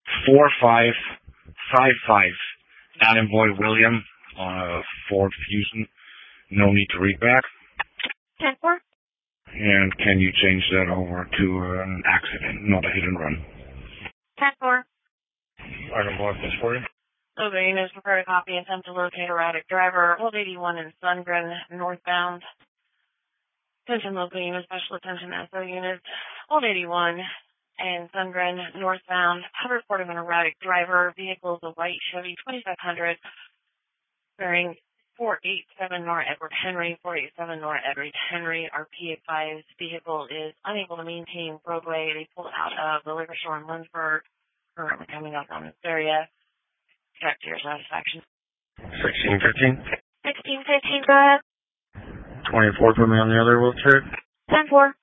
4555. Adam Boy William on a Ford Fusion. No need to read back. 10-4. And can you change that over to an accident, not a hit and run? 10-4. I can block this for you. Local units prepare a copy. Attempt to locate erratic driver. Old 81 in Sundgren, northbound. Attention local units, special attention SO units. Old 81 in Sundgren, northbound. Have a report of an erratic driver. Vehicle is a white Chevy 2500 bearing 487 North Edward Henry, 487 North Edward Henry. RP advised vehicle is unable to maintain roadway. They pulled out of the liquor store in Lynchburg. Currently coming up on this area. Check to your satisfaction. 1615. 1615, go ahead. 24, put me on the other wheelchair. 10-4.